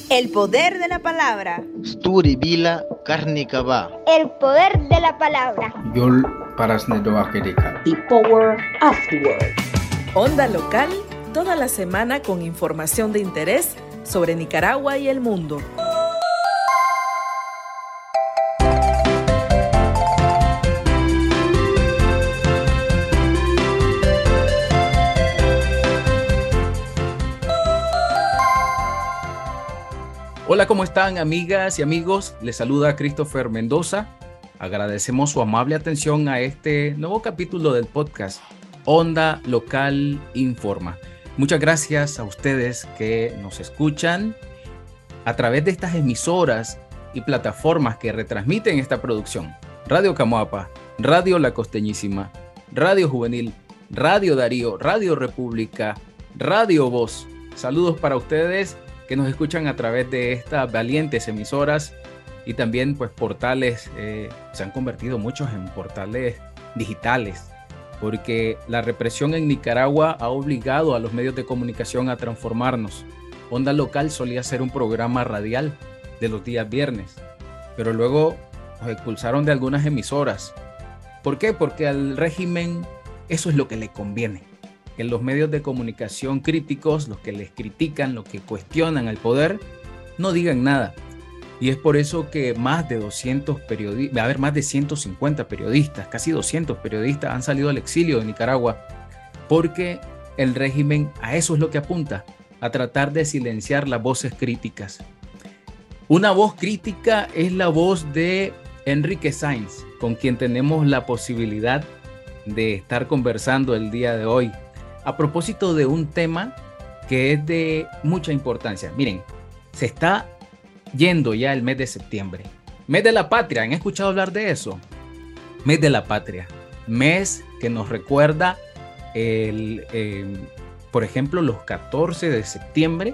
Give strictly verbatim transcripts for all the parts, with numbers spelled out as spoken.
El poder de la palabra. Sturi Vila Karnikava. El poder de la palabra. Yol Parasnedoakedeka. The power of the word. Onda local, toda la semana con información de interés sobre Nicaragua y el mundo. Hola, ¿cómo están, amigas y amigos? Les saluda Christopher Mendoza. Agradecemos su amable atención a este nuevo capítulo del podcast Onda Local Informa. Muchas gracias a ustedes que nos escuchan a través de estas emisoras y plataformas que retransmiten esta producción. Radio Camoapa, Radio La Costeñísima, Radio Juvenil, Radio Darío, Radio República, Radio Voz. Saludos para ustedes que nos escuchan a través de estas valientes emisoras y también pues portales, eh, se han convertido muchos en portales digitales, porque la represión en Nicaragua ha obligado a los medios de comunicación a transformarnos. Onda Local solía ser un programa radial de los días viernes, pero luego nos expulsaron de algunas emisoras. ¿Por qué? Porque al régimen eso es lo que le conviene. Que los medios de comunicación críticos, los que les critican, los que cuestionan al poder, no digan nada. Y es por eso que más de doscientos periodistas, va a haber más de ciento cincuenta periodistas, casi doscientos periodistas han salido al exilio de Nicaragua, porque el régimen a eso es lo que apunta, a tratar de silenciar las voces críticas. Una voz crítica es la voz de Enrique Sáenz, con quien tenemos la posibilidad de estar conversando el día de hoy, a propósito de un tema que es de mucha importancia. Miren, se está yendo ya el mes de septiembre. Mes de la Patria, ¿han escuchado hablar de eso? Mes de la Patria. Mes que nos recuerda, el, eh, por ejemplo, los catorce de septiembre.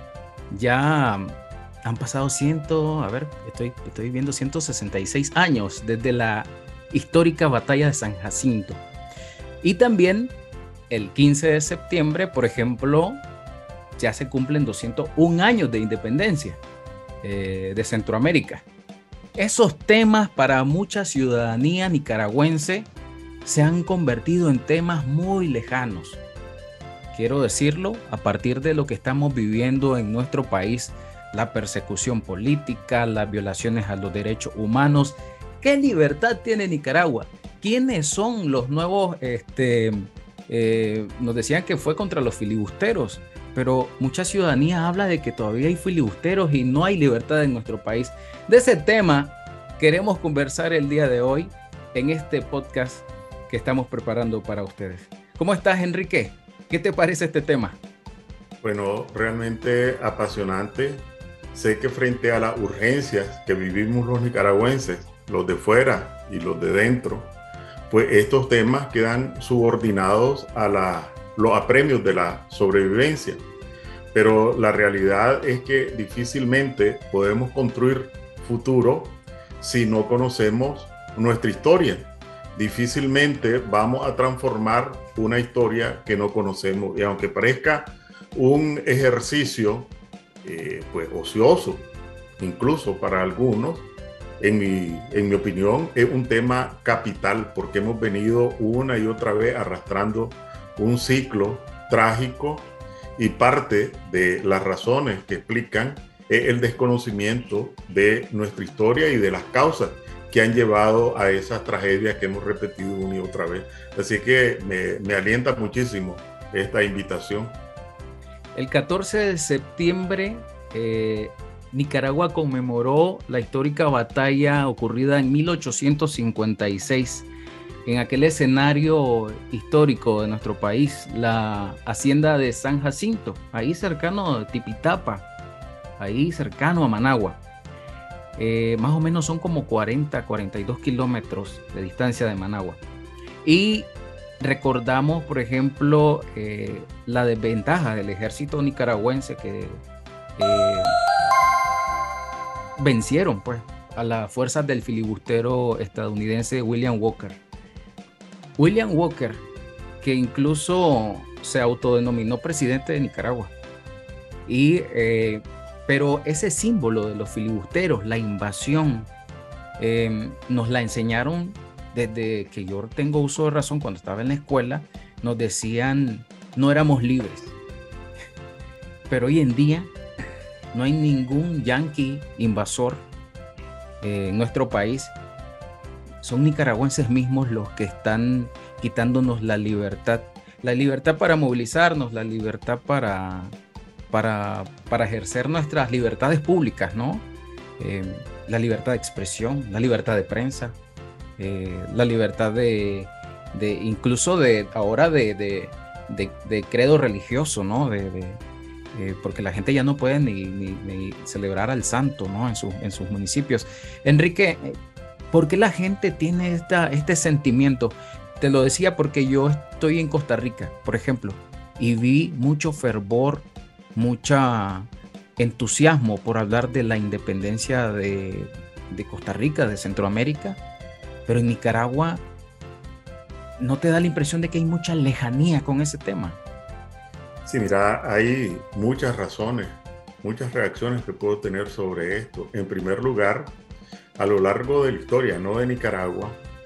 Ya han pasado ciento, a ver, estoy, estoy viendo ciento sesenta y seis años desde la histórica batalla de San Jacinto. Y también el quince de septiembre, por ejemplo, ya se cumplen doscientos un años de independencia eh, de Centroamérica. Esos temas para mucha ciudadanía nicaragüense se han convertido en temas muy lejanos. Quiero decirlo, a partir de lo que estamos viviendo en nuestro país, la persecución política, las violaciones a los derechos humanos. ¿Qué libertad tiene Nicaragua? ¿Quiénes son los nuevos... Este, Eh, nos decían que fue contra los filibusteros, pero mucha ciudadanía habla de que todavía hay filibusteros y no hay libertad en nuestro país. De ese tema queremos conversar el día de hoy en este podcast que estamos preparando para ustedes. ¿Cómo estás, Enrique? ¿Qué te parece este tema? Bueno, realmente apasionante. Sé que frente a las urgencias que vivimos los nicaragüenses, los de fuera y los de dentro, pues estos temas quedan subordinados a la, los apremios de la sobrevivencia. Pero la realidad es que difícilmente podemos construir futuro si no conocemos nuestra historia. Difícilmente vamos a transformar una historia que no conocemos. Y aunque parezca un ejercicio eh, pues ocioso, incluso para algunos, En mi, en mi opinión, es un tema capital porque hemos venido una y otra vez arrastrando un ciclo trágico y parte de las razones que explican es el desconocimiento de nuestra historia y de las causas que han llevado a esas tragedias que hemos repetido una y otra vez. Así que me, me alienta muchísimo esta invitación. El catorce de septiembre... Eh... Nicaragua conmemoró la histórica batalla ocurrida en mil ochocientos cincuenta y seis, en aquel escenario histórico de nuestro país, la hacienda de San Jacinto, ahí cercano a Tipitapa, ahí cercano a Managua. Eh, más o menos son como cuarenta, cuarenta y dos kilómetros de distancia de Managua. Y recordamos, por ejemplo, eh, la desventaja del ejército nicaragüense que... Eh, vencieron pues a las fuerzas del filibustero estadounidense William Walker. William Walker, que incluso se autodenominó presidente de Nicaragua y eh, pero ese símbolo de los filibusteros, la invasión, eh, nos la enseñaron desde que yo tengo uso de razón. Cuando estaba en la escuela nos decían no éramos libres, pero hoy en día no hay ningún yanqui invasor eh, en nuestro país. Son nicaragüenses mismos los que están quitándonos la libertad, la libertad para movilizarnos, la libertad para, para, para ejercer nuestras libertades públicas, ¿no? Eh, la libertad de expresión, la libertad de prensa, eh, la libertad de, de incluso de ahora de, de, de, de credo religioso, ¿no? De, de, eh, porque la gente ya no puede ni, ni, ni celebrar al santo, ¿no? En, su, en sus municipios. Enrique, ¿por qué la gente tiene esta, este sentimiento? Te lo decía porque yo estoy en Costa Rica, por ejemplo, y vi mucho fervor, mucha entusiasmo por hablar de la independencia de, de Costa Rica, de Centroamérica, pero en Nicaragua ¿no te da la impresión de que hay mucha lejanía con ese tema? Sí, mira, hay muchas razones, muchas reacciones que puedo tener sobre esto. En primer lugar, a lo largo de la historia, no de Nicaragua,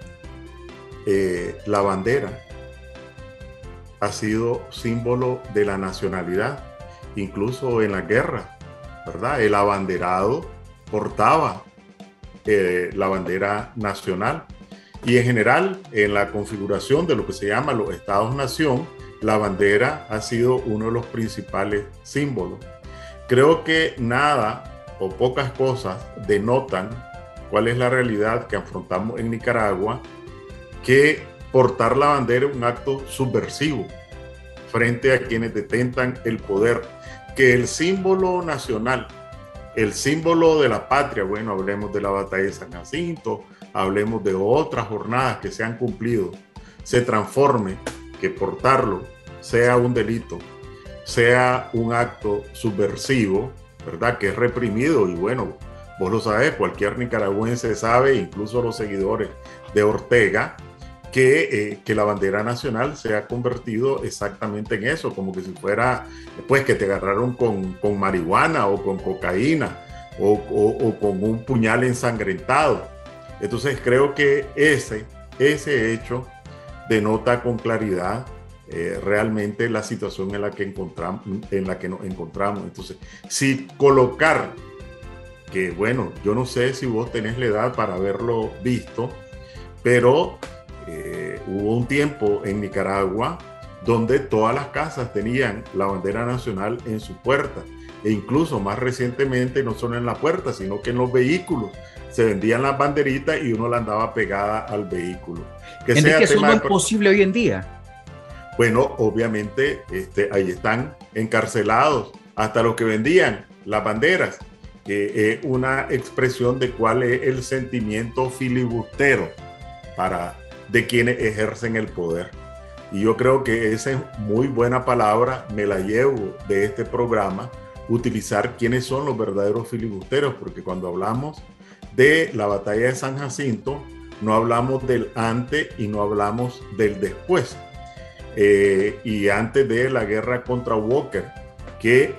eh, la bandera ha sido símbolo de la nacionalidad, incluso en la guerra, ¿verdad? El abanderado portaba eh, la bandera nacional, y en general en la configuración de lo que se llama los estados-nación, la bandera ha sido uno de los principales símbolos. Creo que nada o pocas cosas denotan cuál es la realidad que afrontamos en Nicaragua, que portar la bandera es un acto subversivo frente a quienes detentan el poder, que el símbolo nacional, el símbolo de la patria, bueno, hablemos de la batalla de San Jacinto, hablemos de otras jornadas que se han cumplido, se transforme, que portarlo sea un delito, sea un acto subversivo, ¿verdad? Que es reprimido. Y bueno, vos lo sabés, cualquier nicaragüense sabe, incluso los seguidores de Ortega, que, eh, que la bandera nacional se ha convertido exactamente en eso, como que si fuera, pues, que te agarraron con, con marihuana o con cocaína o, o, o con un puñal ensangrentado. Entonces creo que ese, ese hecho denota con claridad eh, realmente la situación en la, que encontramos, en la que nos encontramos. Entonces, si colocar, que bueno, yo no sé si vos tenés la edad para haberlo visto, pero eh, hubo un tiempo en Nicaragua donde todas las casas tenían la bandera nacional en su puerta, e incluso más recientemente no solo en la puerta, sino que en los vehículos se vendían las banderitas y uno la andaba pegada al vehículo. Que Enrique, sea ¿eso tema no de... es posible hoy en día? Bueno, obviamente este, ahí están encarcelados hasta los que vendían las banderas, que es una expresión de cuál es el sentimiento filibustero para, de quienes ejercen el poder. Y yo creo que esa es muy buena palabra, me la llevo de este programa, utilizar quiénes son los verdaderos filibusteros, porque cuando hablamos de la batalla de San Jacinto, no hablamos del antes y no hablamos del después. Eh, y antes de la guerra contra Walker, que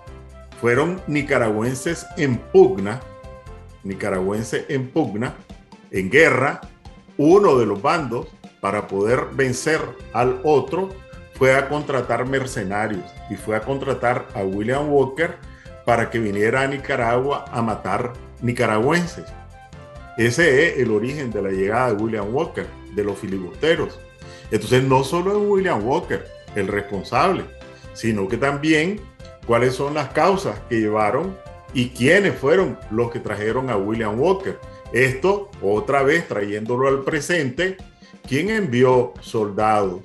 fueron nicaragüenses en pugna, nicaragüenses en pugna, en guerra, uno de los bandos, para poder vencer al otro, fue a contratar mercenarios y fue a contratar a William Walker para que viniera a Nicaragua a matar nicaragüenses. Ese es el origen de la llegada de William Walker, de los filibusteros. Entonces no solo es William Walker el responsable, sino que también cuáles son las causas que llevaron y quiénes fueron los que trajeron a William Walker. Esto, otra vez trayéndolo al presente, ¿quién envió soldados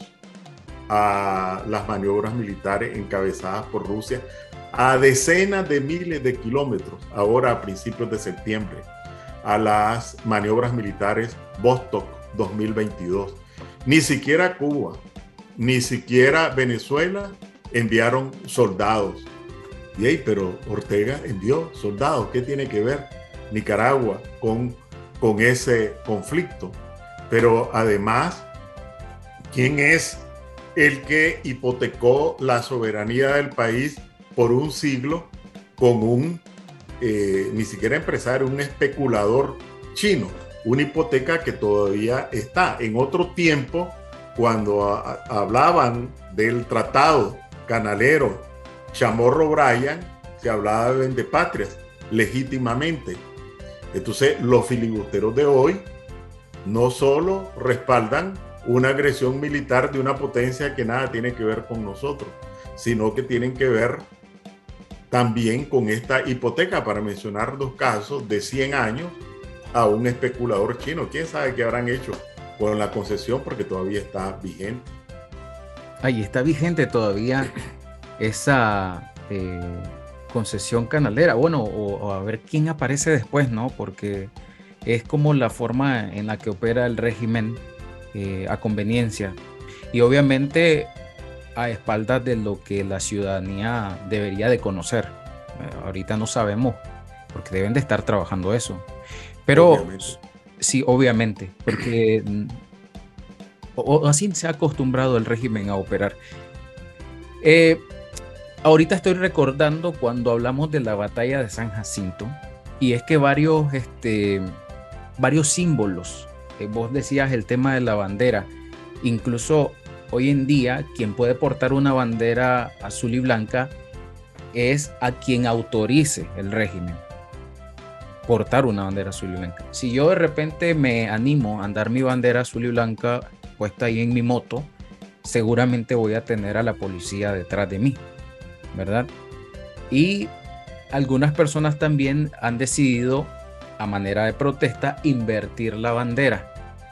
a las maniobras militares encabezadas por Rusia a decenas de miles de kilómetros, ahora a principios de septiembre, a las maniobras militares Vostok dos mil veintidós? Ni siquiera Cuba, ni siquiera Venezuela enviaron soldados. Y ahí, pero Ortega envió soldados. ¿Qué tiene que ver Nicaragua con, con ese conflicto? Pero además, ¿quién es el que hipotecó la soberanía del país por un siglo con un, eh, ni siquiera empresario, un especulador chino, una hipoteca que todavía está. En otro tiempo, cuando a, a, hablaban del tratado canalero Chamorro-Bryan, se hablaba de vendepatrias legítimamente. Entonces, los filibusteros de hoy no solo respaldan una agresión militar de una potencia que nada tiene que ver con nosotros, sino que tienen que ver también con esta hipoteca, para mencionar dos casos, de cien años a un especulador chino. ¿Quién sabe qué habrán hecho con la concesión? Porque todavía está vigente. Ahí está vigente todavía esa eh, concesión canalera. Bueno, o, o a ver quién aparece después, ¿no? Porque es como la forma en la que opera el régimen eh, a conveniencia. Y obviamente a espaldas de lo que la ciudadanía debería de conocer. Eh, ahorita no sabemos, porque deben de estar trabajando eso. Pero obviamente. Sí, obviamente, porque o, o así se ha acostumbrado el régimen a operar. Eh, ahorita estoy recordando cuando hablamos de la batalla de San Jacinto, y es que varios, este, varios símbolos, eh, vos decías el tema de la bandera, incluso hoy en día quien puede portar una bandera azul y blanca es a quien autorice el régimen portar una bandera azul y blanca. Si yo de repente me animo a andar mi bandera azul y blanca puesta ahí en mi moto, seguramente voy a tener a la policía detrás de mí, ¿verdad? Y algunas personas también han decidido, a manera de protesta, invertir la bandera.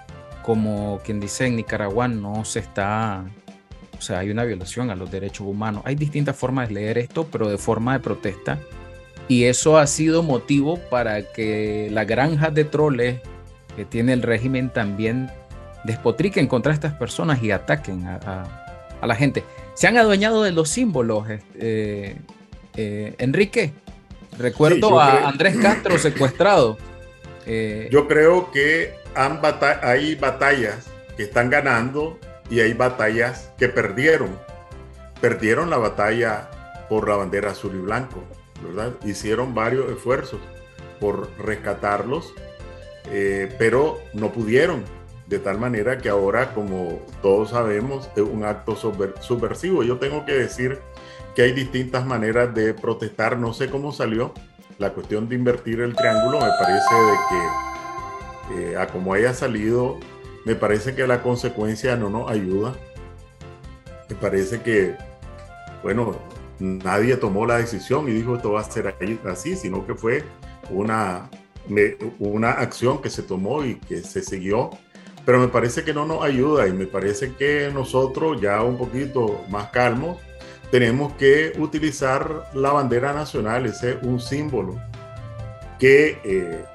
Como quien dice, en Nicaragua no se está, o sea, hay una violación a los derechos humanos. Hay distintas formas de leer esto, pero de forma de protesta. Y eso ha sido motivo para que las granjas de troles que tiene el régimen también despotriquen contra estas personas y ataquen a, a, a la gente. Se han adueñado de los símbolos, eh, eh, Enrique. Recuerdo sí, a creo... Andrés Castro secuestrado. Eh, yo creo que han bata- hay batallas que están ganando y hay batallas que perdieron. Perdieron la batalla por la bandera azul y blanco, ¿verdad? Hicieron varios esfuerzos por rescatarlos, eh, pero no pudieron, de tal manera que ahora, como todos sabemos, es un acto subver- subversivo. Yo tengo que decir que hay distintas maneras de protestar. No sé cómo salió la cuestión de invertir el triángulo. Me parece de que eh, a como haya salido, me parece que la consecuencia no nos ayuda. Me parece que, bueno, nadie tomó la decisión y dijo esto va a ser así, sino que fue una, una acción que se tomó y que se siguió, pero me parece que no nos ayuda, y me parece que nosotros, ya un poquito más calmos, tenemos que utilizar la bandera nacional. Ese es un símbolo que eh,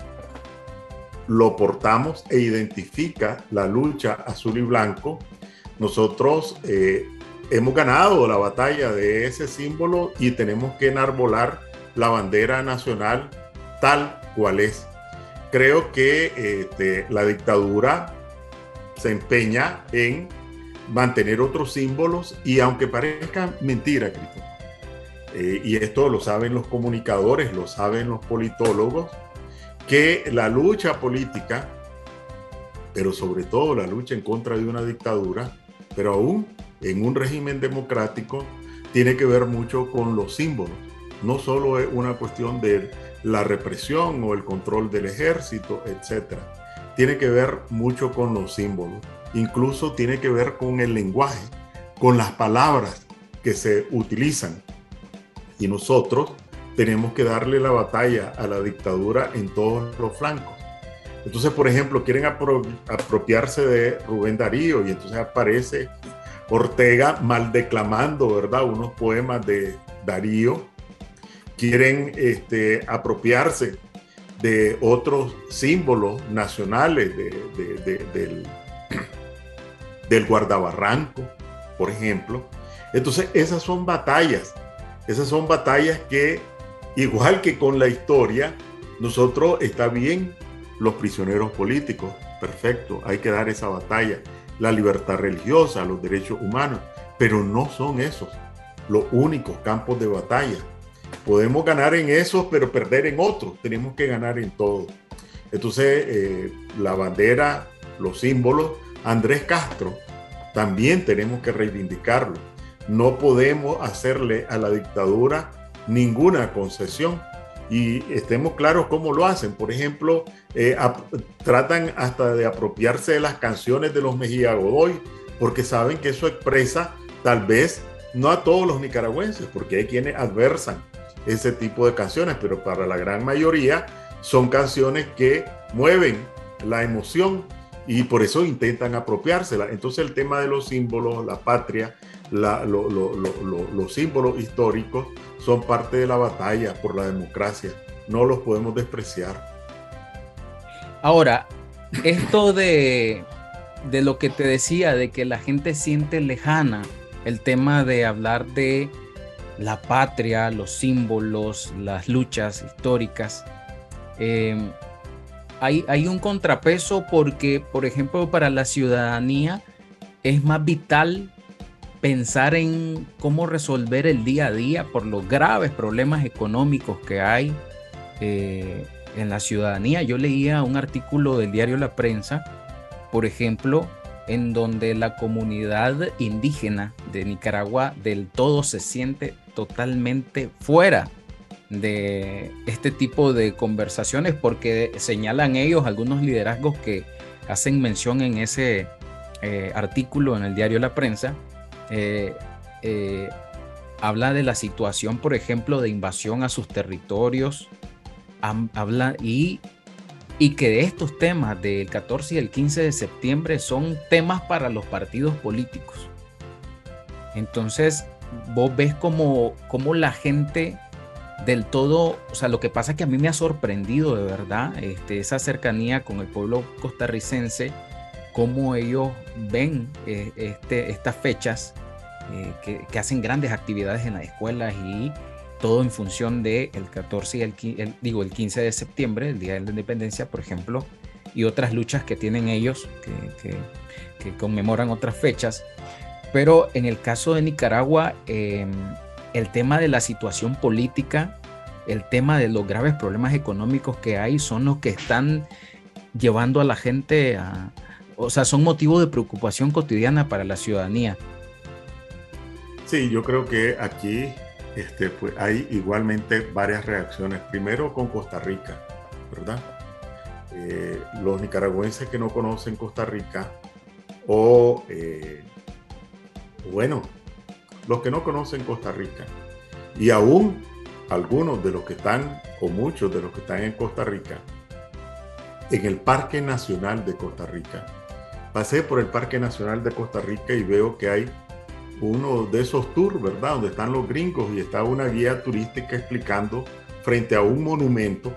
lo portamos e identifica la lucha azul y blanco. Nosotros eh, hemos ganado la batalla de ese símbolo y tenemos que enarbolar la bandera nacional tal cual es. Creo que este, la dictadura se empeña en mantener otros símbolos, y aunque parezca mentira, Cristo, eh, y esto lo saben los comunicadores, lo saben los politólogos, que la lucha política, pero sobre todo la lucha en contra de una dictadura, pero aún en un régimen democrático, tiene que ver mucho con los símbolos. No solo es una cuestión de la represión o el control del ejército, etcétera. Tiene que ver mucho con los símbolos. Incluso tiene que ver con el lenguaje, con las palabras que se utilizan. Y nosotros tenemos que darle la batalla a la dictadura en todos los flancos. Entonces, por ejemplo, quieren apro- apropiarse de Rubén Darío, y entonces aparece Ortega mal declamando, ¿verdad?, unos poemas de Darío. Quieren este, apropiarse de otros símbolos nacionales de, de, de, del, del guardabarranco, por ejemplo. Entonces, esas son batallas. Esas son batallas que, igual que con la historia, nosotros, está bien los prisioneros políticos, perfecto, hay que dar esa batalla. La libertad religiosa, los derechos humanos, pero no son esos los únicos campos de batalla. podemos ganar en esos, pero perder en otros. Tenemos que ganar en todo. Entonces, eh, la bandera, los símbolos, Andrés Castro, también tenemos que reivindicarlo. No podemos hacerle a la dictadura ninguna concesión. Y estemos claros cómo lo hacen. Por ejemplo, eh, tratan hasta de apropiarse de las canciones de los Mejía Godoy, porque saben que eso expresa tal vez no a todos los nicaragüenses, porque hay quienes adversan ese tipo de canciones, pero para la gran mayoría son canciones que mueven la emoción y por eso intentan apropiársela. Entonces el tema de los símbolos, la patria, la, lo, lo, lo, lo, los símbolos históricos son parte de la batalla por la democracia. No los podemos despreciar. Ahora, esto de, de lo que te decía, de que la gente siente lejana, el tema de hablar de la patria, los símbolos, las luchas históricas, eh, hay, hay un contrapeso porque, por ejemplo, para la ciudadanía es más vital pensar en cómo resolver el día a día por los graves problemas económicos que hay eh, en la ciudadanía. Yo leía un artículo del diario La Prensa, por ejemplo, en donde la comunidad indígena de Nicaragua del todo se siente totalmente fuera de este tipo de conversaciones, porque señalan ellos algunos liderazgos que hacen mención en ese eh, artículo en el diario La Prensa. Eh, eh, habla de la situación, por ejemplo, de invasión a sus territorios, habla y, y que de estos temas del catorce y el quince de septiembre son temas para los partidos políticos. Entonces vos ves como, como la gente del todo, o sea, lo que pasa es que a mí me ha sorprendido de verdad este, esa cercanía con el pueblo costarricense, cómo ellos ven eh, este, estas fechas eh, que, que hacen grandes actividades en las escuelas y todo en función del catorce y el, el, digo, el quince de septiembre, el Día de la Independencia, por ejemplo, y otras luchas que tienen ellos que, que, que conmemoran otras fechas. Pero en el caso de Nicaragua, eh, el tema de la situación política, el tema de los graves problemas económicos que hay son los que están llevando a la gente a... O sea, son motivo de preocupación cotidiana para la ciudadanía. Sí, yo creo que aquí este, pues, hay igualmente varias reacciones. Primero con Costa Rica, ¿verdad? Eh, los nicaragüenses que no conocen Costa Rica o, eh, bueno, los que no conocen Costa Rica y aún algunos de los que están, o muchos de los que están en Costa Rica, en el Parque Nacional de Costa Rica. Pasé por el Parque Nacional de Costa Rica y veo que hay uno de esos tours, ¿verdad? Donde están los gringos y está una guía turística explicando frente a un monumento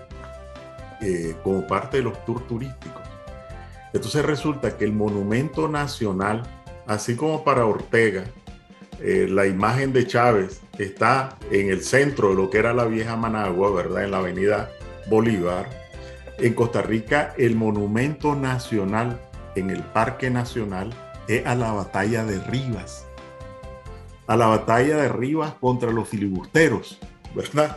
eh, como parte de los tours turísticos. Entonces resulta que el monumento nacional, así como para Ortega, eh, la imagen de Chávez está en el centro de lo que era la vieja Managua, ¿verdad? En la avenida Bolívar. En Costa Rica, el monumento nacional en el Parque Nacional es a la batalla de Rivas. A la batalla de Rivas contra los filibusteros, ¿verdad?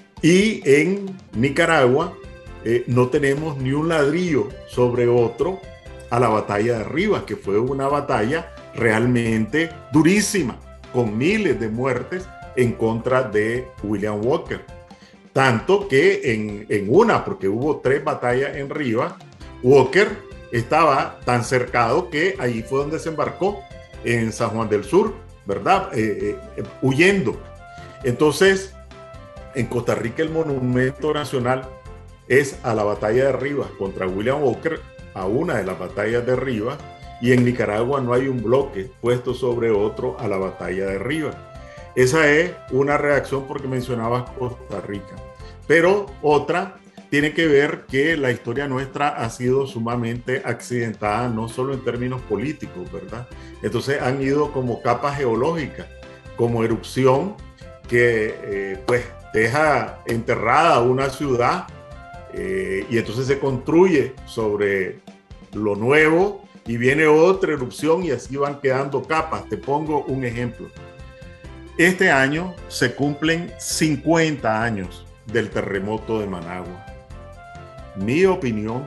Y en Nicaragua eh, no tenemos ni un ladrillo sobre otro a la batalla de Rivas, que fue una batalla realmente durísima, con miles de muertes en contra de William Walker. Tanto que en, en una, porque hubo tres batallas en Rivas, Walker estaba tan cercado que ahí fue donde se embarcó en San Juan del Sur, ¿verdad? Eh, eh, huyendo. Entonces, en Costa Rica el monumento nacional es a la batalla de Rivas contra William Walker, a una de las batallas de Rivas, y en Nicaragua no hay un bloque puesto sobre otro a la batalla de Rivas. Esa es una reacción porque mencionabas Costa Rica. Pero otra tiene que ver que la historia nuestra ha sido sumamente accidentada, no solo en términos políticos, ¿verdad? Entonces han ido como capas geológicas, como erupción que eh, pues deja enterrada una ciudad eh, y entonces se construye sobre lo nuevo y viene otra erupción y así van quedando capas. Te pongo un ejemplo. Este año se cumplen cincuenta años del terremoto de Managua. Mi opinión,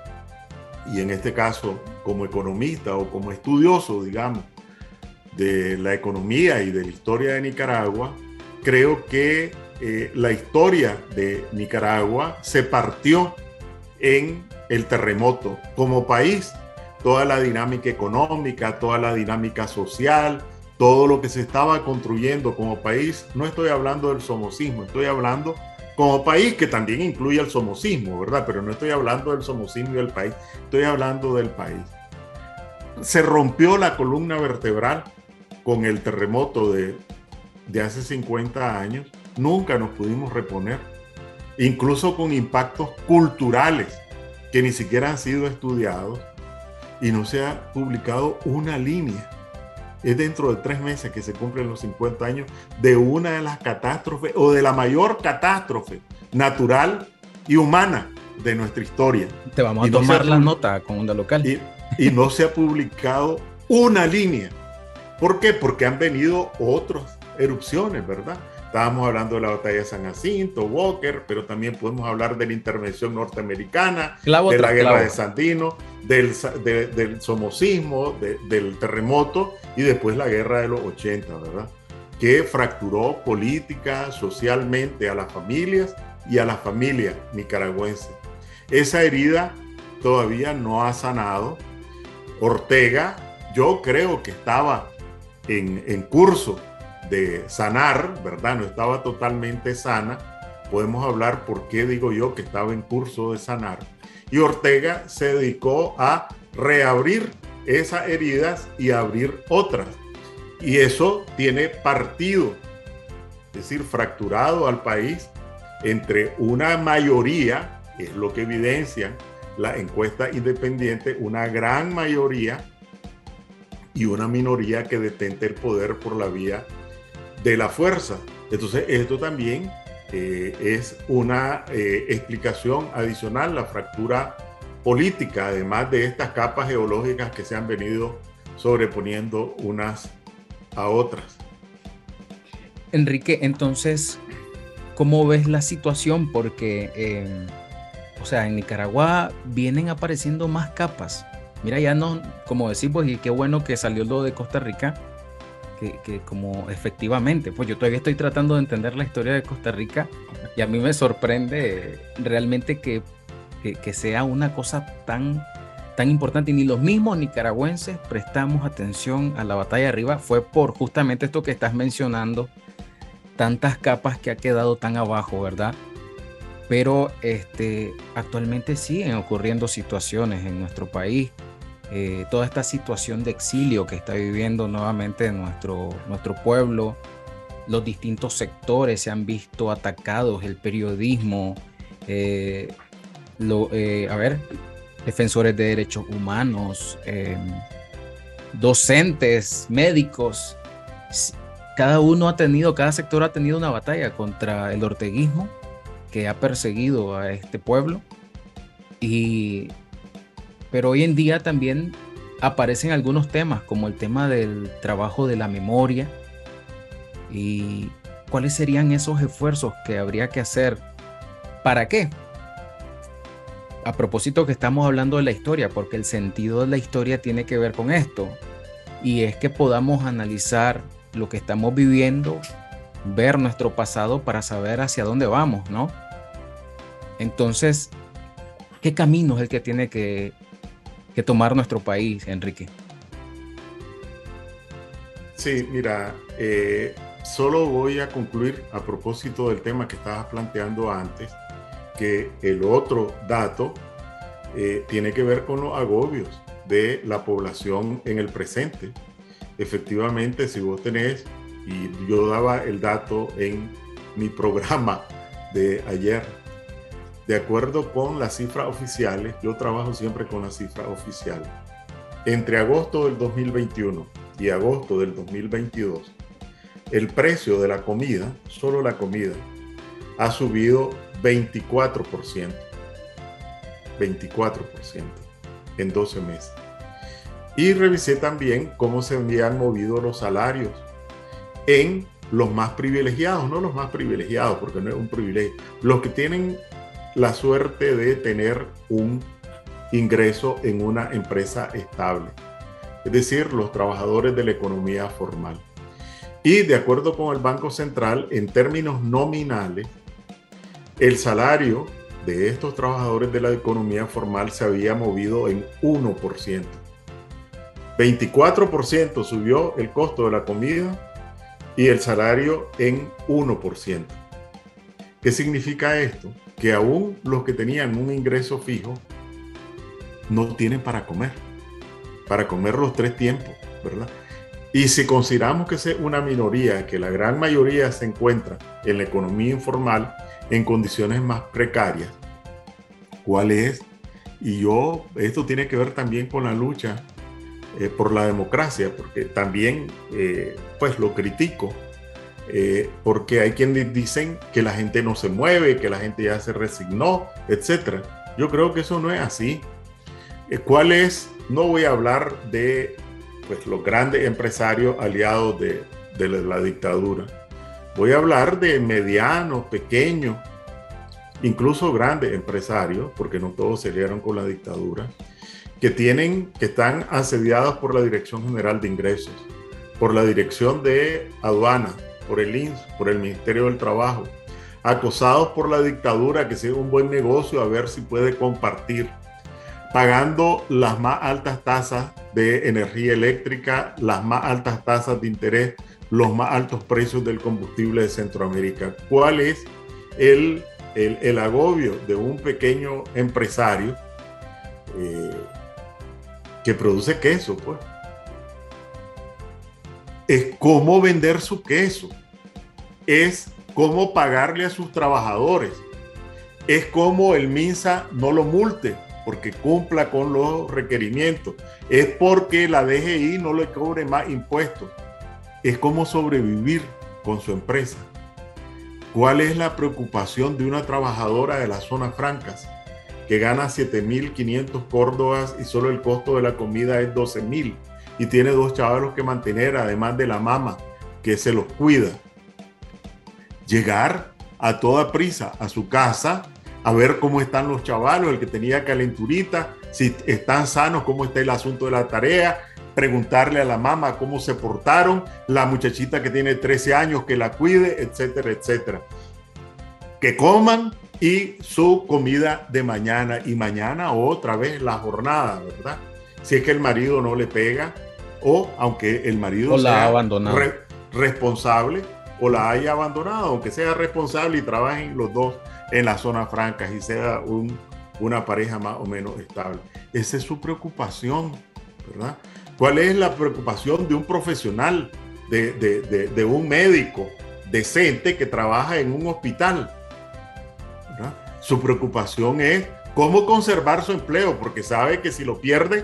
y en este caso como economista o como estudioso, digamos, de la economía y de la historia de Nicaragua, creo que eh, la historia de Nicaragua se partió en el terremoto. Como país, toda la dinámica económica, toda la dinámica social, todo lo que se estaba construyendo como país, no estoy hablando del somocismo, estoy hablando como país, que también incluye el somocismo, ¿verdad? Pero no estoy hablando del somocismo y del país, estoy hablando del país. Se rompió la columna vertebral con el terremoto de, de hace cincuenta años, nunca nos pudimos reponer, incluso con impactos culturales que ni siquiera han sido estudiados, y no se ha publicado una línea. Es dentro de tres meses que se cumplen los cincuenta años de una de las catástrofes o de la mayor catástrofe natural y humana de nuestra historia. Te vamos a y no tomar la pub- nota con Onda Local. Y, y no se ha publicado una línea. ¿Por qué? Porque han venido otras erupciones, ¿verdad? Estábamos hablando de la batalla de San Jacinto, Walker, pero también podemos hablar de la intervención norteamericana, Clavo de la tras guerra clavo. de Sandino, del, de, del somocismo, de, del terremoto y después la guerra de los ochenta, ¿verdad? Que fracturó política, socialmente a las familias y a la familia nicaragüense. Esa herida todavía no ha sanado. Ortega, yo creo que estaba en, en curso de sanar, ¿verdad? No estaba totalmente sana. Podemos hablar por qué digo yo que estaba en curso de sanar. Y Ortega se dedicó a reabrir esas heridas y abrir otras. Y eso tiene partido, es decir, fracturado al país entre una mayoría, que es lo que evidencia la encuesta independiente, una gran mayoría y una minoría que detenta el poder por la vía de la fuerza. Entonces esto también eh, es una eh, explicación adicional, la fractura política, además de estas capas geológicas que se han venido sobreponiendo unas a otras. Enrique, entonces, ¿cómo ves la situación? Porque, eh, o sea, en Nicaragua vienen apareciendo más capas. Mira, ya no, como decimos, y qué bueno que salió lo de Costa Rica, que, que como efectivamente, pues yo todavía estoy tratando de entender la historia de Costa Rica y a mí me sorprende realmente que, que, que sea una cosa tan, tan importante, y ni los mismos nicaragüenses prestamos atención a la batalla de arriba. Fue por justamente esto que estás mencionando, tantas capas que ha quedado tan abajo, ¿verdad? Pero este, actualmente siguen ocurriendo situaciones en nuestro país. Eh, toda esta situación de exilio que está viviendo nuevamente nuestro, nuestro pueblo, los distintos sectores se han visto atacados, el periodismo, eh, lo, eh, a ver, defensores de derechos humanos, eh, docentes, médicos. Cada uno ha tenido, cada sector ha tenido una batalla contra el orteguismo que ha perseguido a este pueblo, y pero hoy en día también aparecen algunos temas como el tema del trabajo de la memoria, y cuáles serían esos esfuerzos que habría que hacer. ¿Para qué? A propósito que estamos hablando de la historia, porque el sentido de la historia tiene que ver con esto, y es que podamos analizar lo que estamos viviendo, ver nuestro pasado para saber hacia dónde vamos, ¿no? Entonces, ¿qué camino es el que tiene que, que tomar nuestro país, Enrique? Sí, mira, eh, solo voy a concluir a propósito del tema que estabas planteando antes, que el otro dato eh, tiene que ver con los agobios de la población en el presente. Efectivamente, si vos tenés, y yo daba el dato en mi programa de ayer, de acuerdo con las cifras oficiales, yo trabajo siempre con las cifras oficiales, entre agosto del dos mil veintiuno y agosto del dos mil veintidós, el precio de la comida, solo la comida, ha subido veinticuatro por ciento. veinticuatro por ciento en doce meses. Y revisé también cómo se habían movido los salarios en los más privilegiados, no los más privilegiados, porque no es un privilegio, los que tienen la suerte de tener un ingreso en una empresa estable, es decir, los trabajadores de la economía formal. Y de acuerdo con el Banco Central, en términos nominales, el salario de estos trabajadores de la economía formal se había movido en uno por ciento. veinticuatro por ciento subió el costo de la comida y el salario en uno por ciento. ¿Qué significa esto? Que aún los que tenían un ingreso fijo no tienen para comer, para comer los tres tiempos, ¿verdad? Y si consideramos que es una minoría, que la gran mayoría se encuentra en la economía informal en condiciones más precarias, ¿cuál es? Y yo, esto tiene que ver también con la lucha eh, por la democracia, porque también eh, pues lo critico, eh, porque hay quienes dicen que la gente no se mueve, que la gente ya se resignó, etcétera. Yo creo que eso no es así. Eh, ¿Cuál es? No voy a hablar de pues, los grandes empresarios aliados de, de la, la dictadura. Voy a hablar de medianos, pequeños, incluso grandes empresarios, porque no todos se aliaron con la dictadura, que tienen, que están asediados por la Dirección General de Ingresos, por la Dirección de Aduana, por el I N S, por el Ministerio del Trabajo, acosados por la dictadura, que sea un buen negocio a ver si puede compartir, pagando las más altas tasas de energía eléctrica, las más altas tasas de interés, los más altos precios del combustible de Centroamérica. ¿Cuál es el, el, el agobio de un pequeño empresario eh, que produce queso? Pues es cómo vender su queso, es cómo pagarle a sus trabajadores, es cómo el MINSA no lo multe porque cumpla con los requerimientos, es porque la D G I no le cobre más impuestos, es cómo sobrevivir con su empresa. ¿Cuál es la preocupación de una trabajadora de las zonas francas que gana siete mil quinientos córdobas y solo el costo de la comida es doce mil y tiene dos chavalos que mantener, además de la mamá que se los cuida? Llegar a toda prisa a su casa a ver cómo están los chavalos, el que tenía calenturita, si están sanos, cómo está el asunto de la tarea, preguntarle a la mamá cómo se portaron, la muchachita que tiene trece años que la cuide, etcétera, etcétera. Que coman y su comida de mañana, y mañana otra vez la jornada, ¿verdad? Si es que el marido no le pega, o aunque el marido o la sea ha abandonado. Re- responsable o la haya abandonado, aunque sea responsable y trabajen los dos en las zonas francas y sea un, una pareja más o menos estable. Esa es su preocupación, ¿verdad? ¿Cuál es la preocupación de un profesional, de, de, de, de un médico decente que trabaja en un hospital? ¿Verdad? Su preocupación es cómo conservar su empleo, porque sabe que si lo pierde,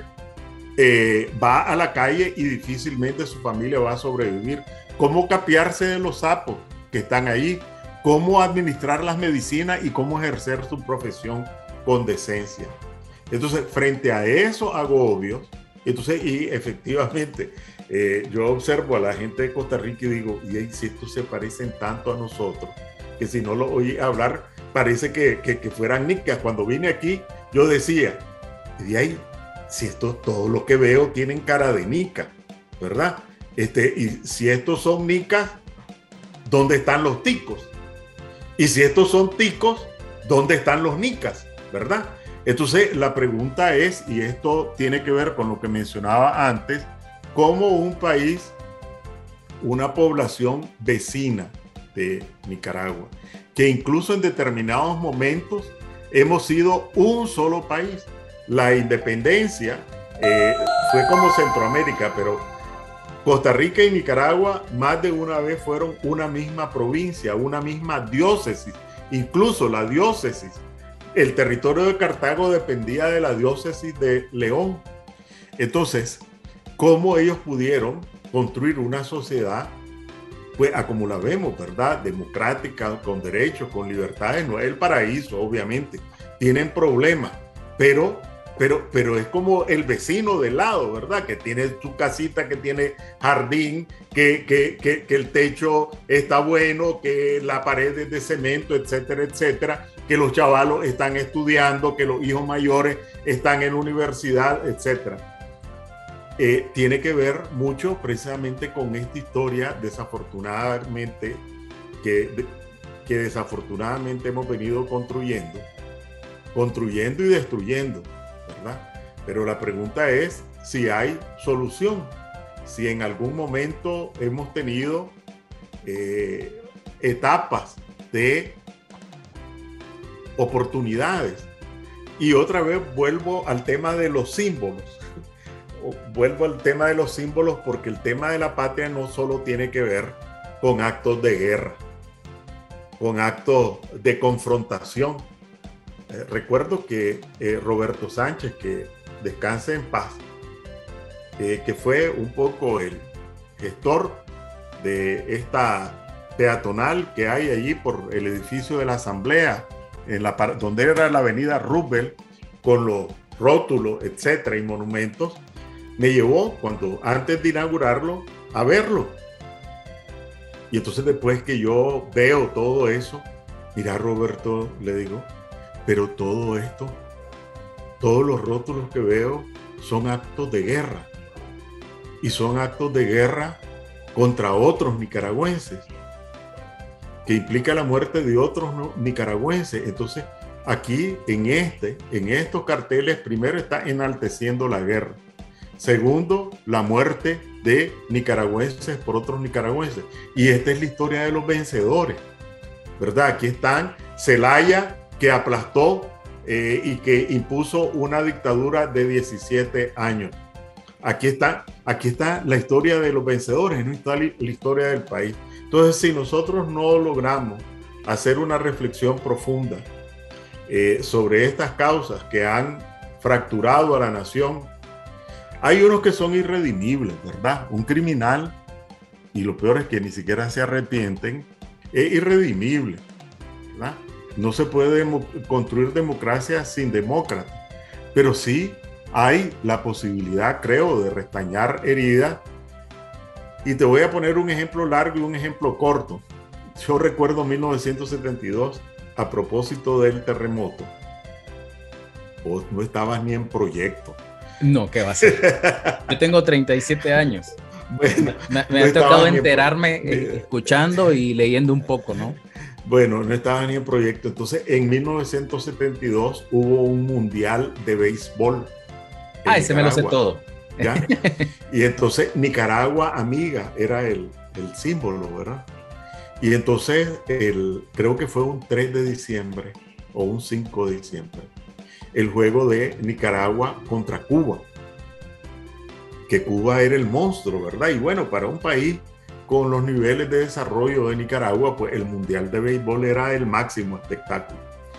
eh, va a la calle y difícilmente su familia va a sobrevivir. Cómo capearse de los sapos que están ahí, cómo administrar las medicinas y cómo ejercer su profesión con decencia. Entonces, frente a esos agobios, entonces, y efectivamente, eh, yo observo a la gente de Costa Rica y digo, y si estos se parecen tanto a nosotros, que si no lo oí hablar, parece que, que, que fueran nicas. Cuando vine aquí, yo decía, y ahí, si esto, todo lo que veo tienen cara de nica, ¿verdad? Este, y si estos son nicas, ¿dónde están los ticos? Y si estos son ticos, ¿dónde están los nicas? ¿Verdad? Entonces la pregunta es, y esto tiene que ver con lo que mencionaba antes, cómo un país, una población vecina de Nicaragua, que incluso en determinados momentos hemos sido un solo país. La independencia eh, fue como Centroamérica, pero Costa Rica y Nicaragua más de una vez fueron una misma provincia, una misma diócesis. Incluso la diócesis, el territorio de Cartago dependía de la diócesis de León. Entonces, ¿cómo ellos pudieron construir una sociedad, pues, a como la vemos, ¿verdad? Democrática, con derechos, con libertades? No es el paraíso, obviamente. Tienen problemas, pero pero, pero es como el vecino de lado, ¿verdad? Que tiene su casita, que tiene jardín, que, que, que, que el techo está bueno, que la pared es de cemento, etcétera, etcétera, que los chavalos están estudiando, que los hijos mayores están en la universidad, etcétera. Eh, tiene que ver mucho precisamente con esta historia, desafortunadamente, que, que desafortunadamente hemos venido construyendo, construyendo y destruyendo, ¿verdad? Pero la pregunta es si hay solución, si en algún momento hemos tenido eh, etapas de oportunidades. Y otra vez vuelvo al tema de los símbolos. Vuelvo al tema de los símbolos porque el tema de la patria no solo tiene que ver con actos de guerra, con actos de confrontación. Eh, recuerdo que eh, Roberto Sánchez, que descanse en paz, eh, que fue un poco el gestor de esta peatonal que hay allí por el edificio de la Asamblea, en la, donde era la avenida Roosevelt, con los rótulos, etcétera, y monumentos, me llevó, cuando antes de inaugurarlo, a verlo. Y entonces después que yo veo todo eso, mira, Roberto, le digo, pero todo esto, todos los rótulos que veo son actos de guerra. Y son actos de guerra contra otros nicaragüenses, que implica la muerte de otros nicaragüenses. Entonces, aquí en, este, en estos carteles, primero está enalteciendo la guerra. Segundo, la muerte de nicaragüenses por otros nicaragüenses. Y esta es la historia de los vencedores, ¿verdad? Aquí están Zelaya, que aplastó eh, y que impuso una dictadura de diecisiete años. Aquí está, aquí está la historia de los vencedores, no está la historia del país. Entonces, si nosotros no logramos hacer una reflexión profunda eh, sobre estas causas que han fracturado a la nación, hay unos que son irredimibles, ¿verdad? Un criminal, y lo peor es que ni siquiera se arrepienten, es irredimible, ¿verdad? No se puede demo- construir democracia sin demócratas, pero sí hay la posibilidad, creo, de restañar heridas. Y te voy a poner un ejemplo largo y un ejemplo corto. Yo recuerdo mil novecientos setenta y dos, a propósito del terremoto. Vos no estabas ni en proyecto. No, ¿qué va a ser? Yo tengo treinta y siete años. Bueno, me me no ha tocado en enterarme pro... eh, escuchando y leyendo un poco, ¿no? Bueno, no estaba ni en proyecto. Entonces, en mil novecientos setenta y dos hubo un mundial de béisbol. Ah, ese me lo sé todo. ¿Ya? Y entonces Nicaragua amiga era el, el símbolo, ¿verdad? Y entonces el, creo que fue un tres de diciembre o un cinco de diciembre, el juego de Nicaragua contra Cuba, que Cuba era el monstruo, ¿verdad? Y bueno, para un país con los niveles de desarrollo de Nicaragua, pues el mundial de béisbol era el máximo espectáculo.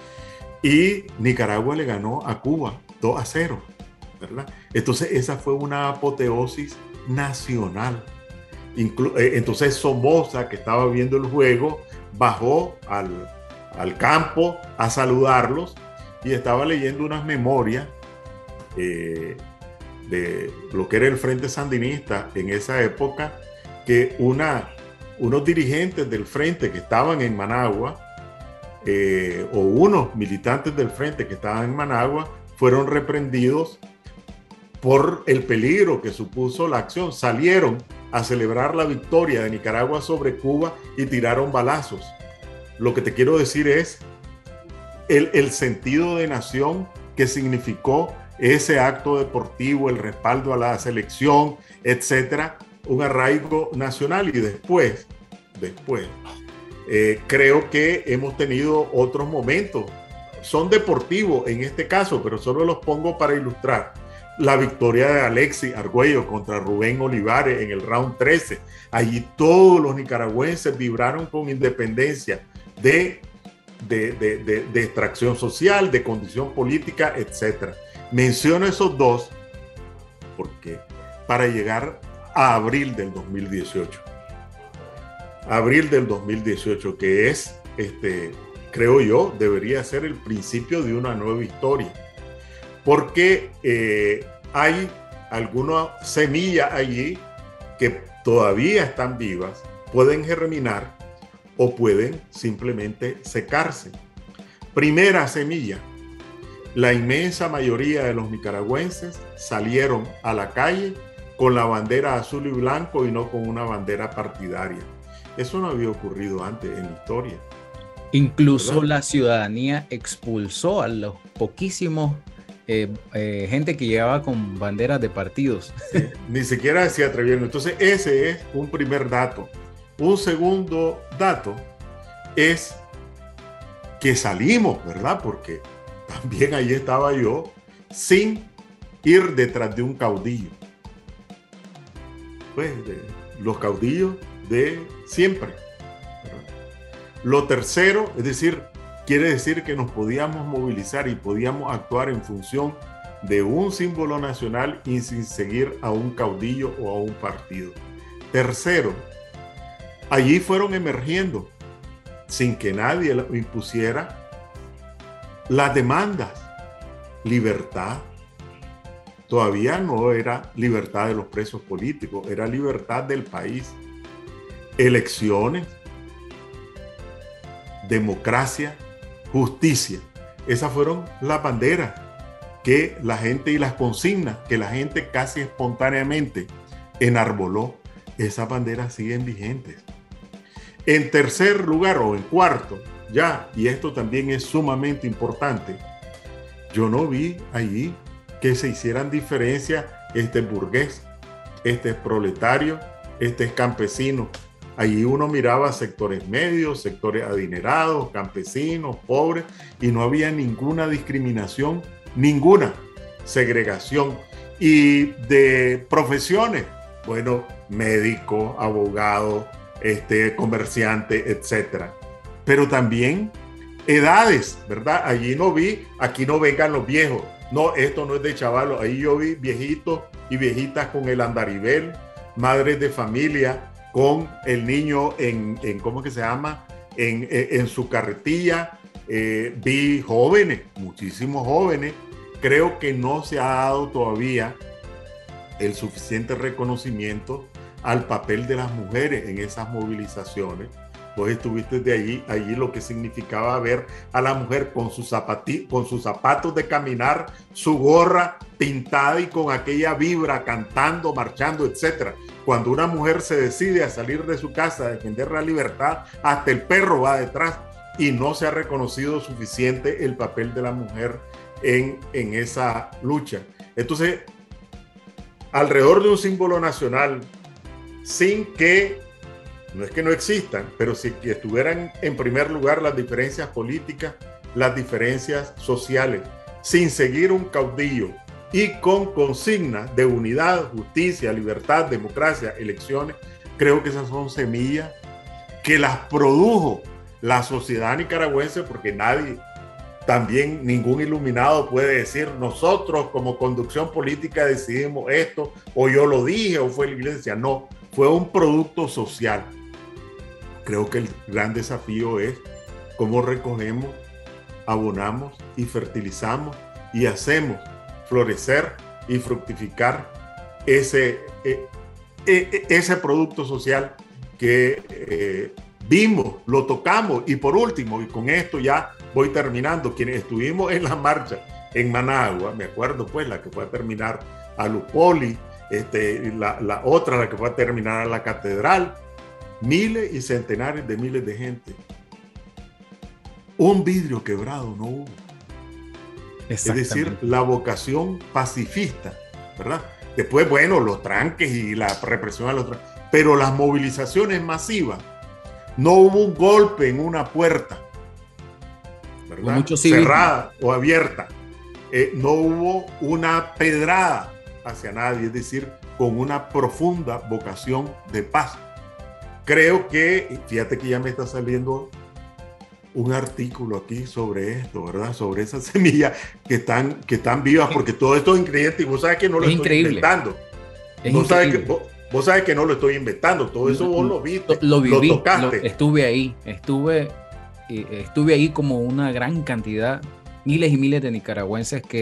Y Nicaragua le ganó a Cuba dos a cero, ¿verdad? Entonces esa fue una apoteosis nacional. Inclu- eh, entonces Somoza, que estaba viendo el juego, bajó al, al campo a saludarlos y estaba leyendo unas memorias eh, de lo que era el Frente Sandinista en esa época, que una, unos dirigentes del Frente que estaban en Managua, eh, o unos militantes del Frente que estaban en Managua, fueron reprendidos por el peligro que supuso la acción. Salieron a celebrar la victoria de Nicaragua sobre Cuba y tiraron balazos. Lo que te quiero decir es el, el sentido de nación que significó ese acto deportivo, el respaldo a la selección, etcétera, un arraigo nacional. Y después, después, eh, creo que hemos tenido otros momentos. Son deportivos en este caso, pero solo los pongo para ilustrar. La victoria de Alexis Argüello contra Rubén Olivares en el round trece. Allí todos los nicaragüenses vibraron con independencia de, de, de, de, de extracción social, de condición política, etcétera. Menciono esos dos porque para llegar a abril del dos mil dieciocho, abril del dos mil dieciocho, que es, este, creo yo, debería ser el principio de una nueva historia. porque eh, hay algunas semillas allí que todavía están vivas, pueden germinar o pueden simplemente secarse. Primera semilla: la inmensa mayoría de los nicaragüenses salieron a la calle con la bandera azul y blanco y no con una bandera partidaria. Eso no había ocurrido antes en la historia. Incluso ¿verdad? La ciudadanía expulsó a los poquísimos eh, eh, gente que llegaba con banderas de partidos. Sí, ni siquiera se atrevieron. Entonces ese es un primer dato. Un segundo dato es que salimos, ¿verdad? Porque también ahí estaba yo, sin ir detrás de un caudillo. Pues de los caudillos de siempre, ¿verdad? Lo tercero, es decir, quiere decir que nos podíamos movilizar y podíamos actuar en función de un símbolo nacional y sin seguir a un caudillo o a un partido. Tercero, allí fueron emergiendo, sin que nadie lo impusiera, las demandas. Libertad. Todavía no era libertad de los presos políticos, era libertad del país. Elecciones, democracia, justicia. Esas fueron las banderas que la gente y las consignas que la gente casi espontáneamente enarboló. Esas banderas siguen vigentes. En tercer lugar o en cuarto, ya, y esto también es sumamente importante, yo no vi allí que se hicieran diferencias, este es burgués, este es proletario, este es campesino. Allí uno miraba sectores medios, sectores adinerados, campesinos, pobres, y no había ninguna discriminación, ninguna segregación. Y de profesiones, bueno, médico, abogado, este, comerciante, etcétera. Pero también edades, ¿verdad? Allí no vi, aquí no vengan los viejos. No, esto no es de chavalos. Ahí yo vi viejitos y viejitas con el andarivel, madres de familia con el niño en, en ¿cómo que se llama? En, en, en su carretilla. Eh, vi jóvenes, muchísimos jóvenes. Creo que no se ha dado todavía el suficiente reconocimiento al papel de las mujeres en esas movilizaciones. Vos estuviste de allí, allí lo que significaba ver a la mujer con, su zapati, con sus zapatos de caminar, su gorra pintada y con aquella vibra, cantando, marchando, etcétera. Cuando una mujer se decide a salir de su casa a defender la libertad, hasta el perro va detrás, y no se ha reconocido suficiente el papel de la mujer en, en esa lucha. Entonces, alrededor de un símbolo nacional, sin que, no es que no existan, pero si que estuvieran en primer lugar las diferencias políticas, las diferencias sociales, sin seguir un caudillo y con consignas de unidad, justicia, libertad, democracia, elecciones, creo que esas son semillas que las produjo la sociedad nicaragüense, porque nadie, también ningún iluminado puede decir nosotros como conducción política decidimos esto, o yo lo dije, o fue la iglesia. No, fue un producto social. Creo que el gran desafío es cómo recogemos, abonamos y fertilizamos y hacemos florecer y fructificar ese, eh, eh, ese producto social que eh, vimos, lo tocamos. Y por último, y con esto ya voy terminando, quienes estuvimos en la marcha en Managua, me acuerdo pues la que fue a terminar a Lupoli, este, la, la otra la que fue a terminar a la catedral, miles y centenares de miles de gente. Un vidrio quebrado no hubo. Es decir, la vocación pacifista, ¿verdad? Después, bueno, los tranques y la represión a los tranques, pero las movilizaciones masivas, no hubo un golpe en una puerta, ¿verdad? Cerrada o abierta. Eh, no hubo una pedrada hacia nadie, es decir, con una profunda vocación de paz. Creo que, fíjate que ya me está saliendo un artículo aquí sobre esto, ¿verdad? Sobre esas semillas que están, que están vivas, porque todo esto es increíble y vos sabes que no lo es estoy increíble. inventando. Es vos, sabes que, increíble. vos, vos sabes que no lo estoy inventando, todo eso vos lo viste, lo, viví, lo tocaste. Lo, estuve ahí, estuve, estuve ahí como una gran cantidad, miles y miles de nicaragüenses que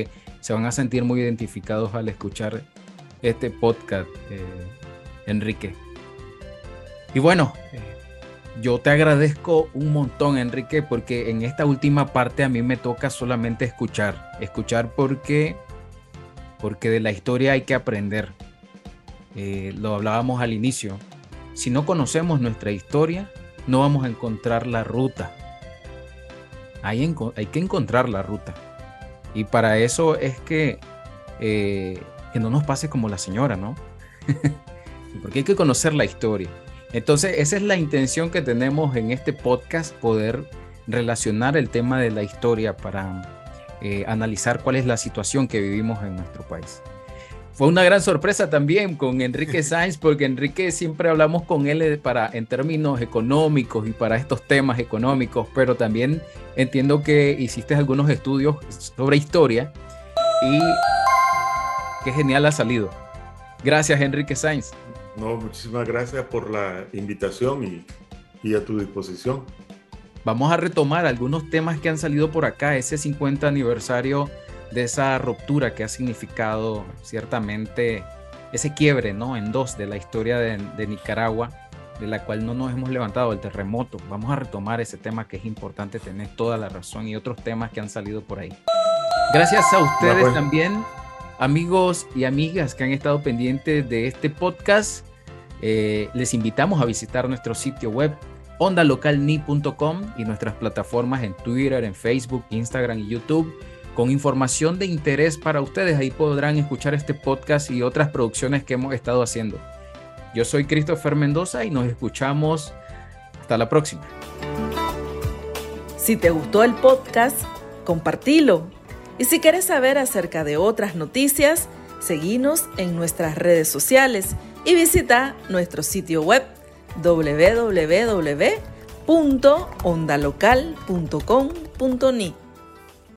se van a sentir muy identificados al escuchar este podcast, eh, Enrique. Y bueno, eh, yo te agradezco un montón, Enrique, porque en esta última parte a mí me toca solamente escuchar, escuchar porque, porque de la historia hay que aprender. Eh, lo hablábamos al inicio. Si no conocemos nuestra historia, no vamos a encontrar la ruta. Hay, en, hay que encontrar la ruta. Y para eso es que, eh, que no nos pase como la señora, ¿no? Porque hay que conocer la historia. Entonces, esa es la intención que tenemos en este podcast, poder relacionar el tema de la historia para eh, analizar cuál es la situación que vivimos en nuestro país. Fue una gran sorpresa también con Enrique Sainz, porque Enrique siempre hablamos con él para, en términos económicos y para estos temas económicos, pero también entiendo que hiciste algunos estudios sobre historia y qué genial ha salido. Gracias, Enrique Sainz. No, muchísimas gracias por la invitación y, y a tu disposición. Vamos a retomar algunos temas que han salido por acá, ese cincuenta aniversario de esa ruptura que ha significado ciertamente ese quiebre, ¿no?, en dos de la historia de, de Nicaragua, de la cual no nos hemos levantado, el terremoto. Vamos a retomar ese tema, que es importante, tener toda la razón, y otros temas que han salido por ahí. Gracias a ustedes bueno. también, amigos y amigas que han estado pendientes de este podcast. Eh, les invitamos a visitar nuestro sitio web onda local n i punto com y nuestras plataformas en Twitter, en Facebook, Instagram y YouTube, con información de interés para ustedes. Ahí podrán escuchar este podcast y otras producciones que hemos estado haciendo. Yo soy Christopher Mendoza y nos escuchamos hasta la próxima. Si te gustó el podcast, compartilo. Y si quieres saber acerca de otras noticias, seguinos en nuestras redes sociales y visita nuestro sitio web doble u doble u doble u punto onda local punto com punto n i.